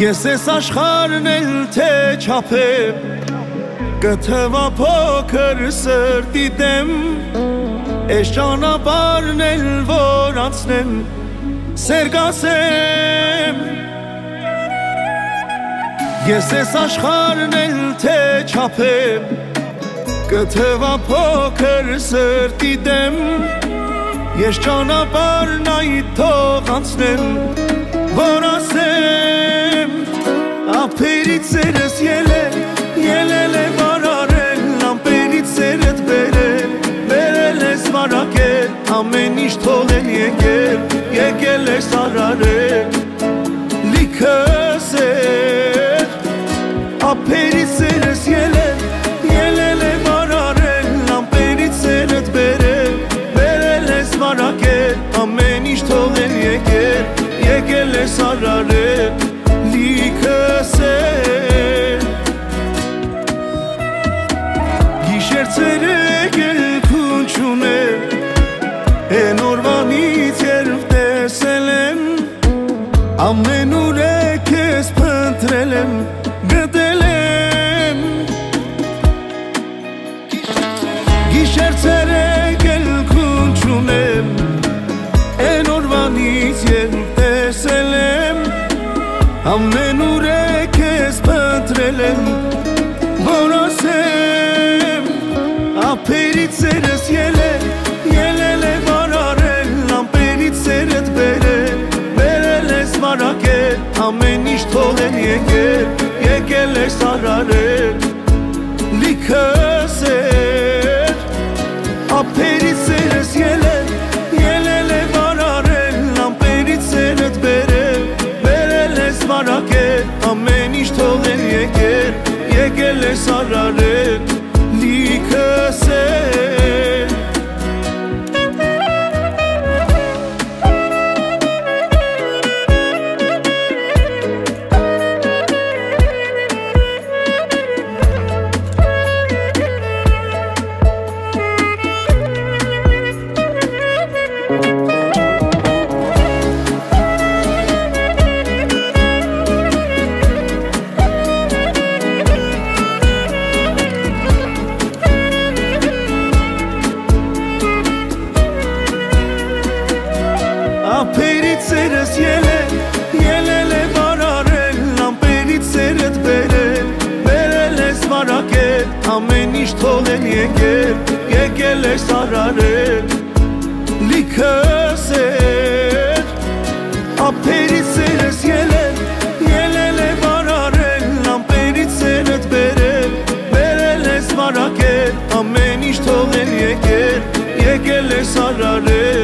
Ես ես աշխարհն էլ թե չափեմ կթվա փոքր սրտի դեմ Էս ճանապարհն էլ որ անցնեմ սեր կասեմ Ես ես աշխարհն էլ թե չափեմ կթվա փոքր սրտի դեմ Ես ճանապարհն այդ թող անցնեմ որ ասեմ Ափերից սերս ելել է վարարել Լամպերից սերդ բերել ես վարակել Ամեն ինչ թողել եկել ես արարել Լիքը սեր Ափերից սերս ելել է վարարել Լամպերից սերդ բերել ես վարակել Ամեն ինչ թողել եկել ես արարել Լիքը սեր Գիշեր ցերեկ էլ քուն չունել Էն օրվանից երբ տեսել եմ Ամենուր է քեզ փնտրել եմ գտել եմ Գիշեր ցերեկ էլ քուն չունել Էն օրվանից երբ տեսել եմ Ամենուր է քեզ փնտրել եմ որ ասեմ Ափերից սերս ելել է վարարել Լամպերից սերդ բերել ես վարակել Ամեն ինչ թողել եկել ես արարել Լիքը սեր Ափերից սերս ելել է վարարել Լամպերից սերդ բերել ես վարակել Ամեն ինչ թողել եկել ես արարել Լիքը սեր Ափերից սերս ելել է վարարել Լամպերից սերդ բերել ես վարակել Ամեն ինչ թողել եկել ես արարել Լիքը սեր Ափերից սերս ելել է վարարել Լամպերից սերդ բերել ես վարակել Ամեն ինչ թողել եկել ես արարել